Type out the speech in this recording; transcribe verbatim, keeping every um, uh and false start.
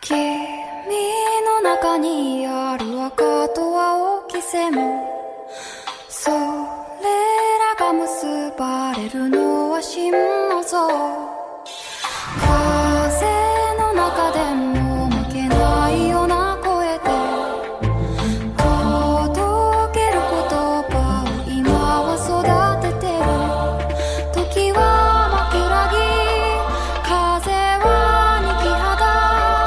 君の中にある赤と青き線それらが結ばれるのは心の像